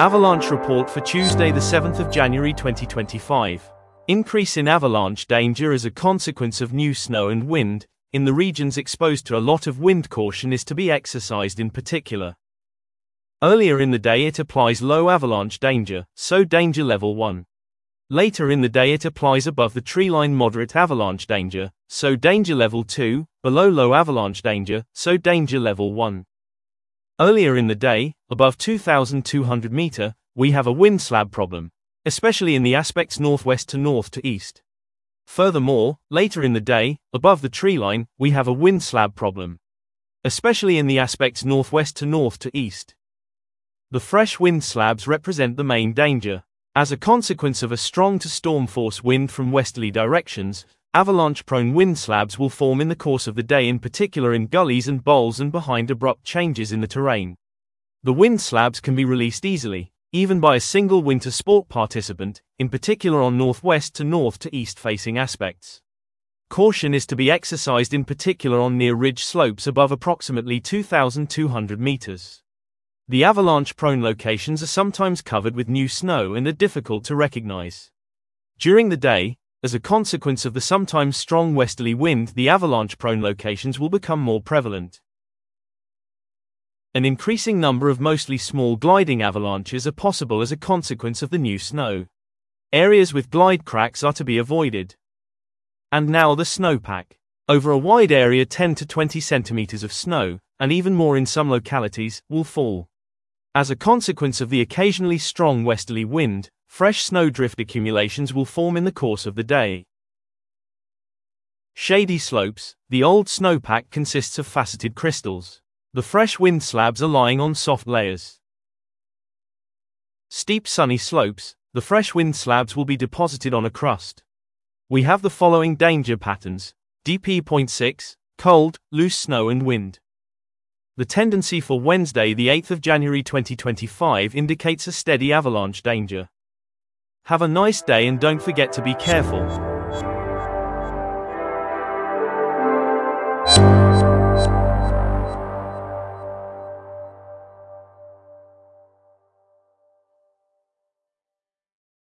Avalanche report for Tuesday the 7th of January 2025. Increase in avalanche danger as a consequence of new snow and wind. In the regions exposed to a lot of wind, caution is to be exercised in particular. Earlier in the day it applies low avalanche danger, so danger level 1. Later in the day it applies above the treeline moderate avalanche danger, so danger level 2, below low avalanche danger, so danger level 1. Earlier in the day, above 2,200 meter, we have a wind slab problem, especially in the aspects northwest to north to east. Furthermore, later in the day, above the treeline, we have a wind slab problem, especially in the aspects northwest to north to east. The fresh wind slabs represent the main danger. As a consequence of a strong to storm force wind from westerly directions, avalanche-prone wind slabs will form in the course of the day, in particular in gullies and bowls and behind abrupt changes in the terrain. The wind slabs can be released easily, even by a single winter sport participant, in particular on northwest to north to east facing aspects. Caution is to be exercised in particular on near ridge slopes above approximately 2,200 meters. The avalanche-prone locations are sometimes covered with new snow and are difficult to recognize. During the day, as a consequence of the sometimes strong westerly wind, the avalanche-prone locations will become more prevalent. An increasing number of mostly small gliding avalanches are possible as a consequence of the new snow. Areas with glide cracks are to be avoided. And now the snowpack. Over a wide area 10 to 20 centimeters of snow, and even more in some localities, will fall. As a consequence of the occasionally strong westerly wind, fresh snowdrift accumulations will form in the course of the day. Shady slopes. The old snowpack consists of faceted crystals. The fresh wind slabs are lying on soft layers. Steep sunny slopes. The fresh wind slabs will be deposited on a crust. We have the following danger patterns. DP.6, cold, loose snow and wind. The tendency for Wednesday the 8th of January 2025 indicates a steady avalanche danger. Have a nice day and don't forget to be careful.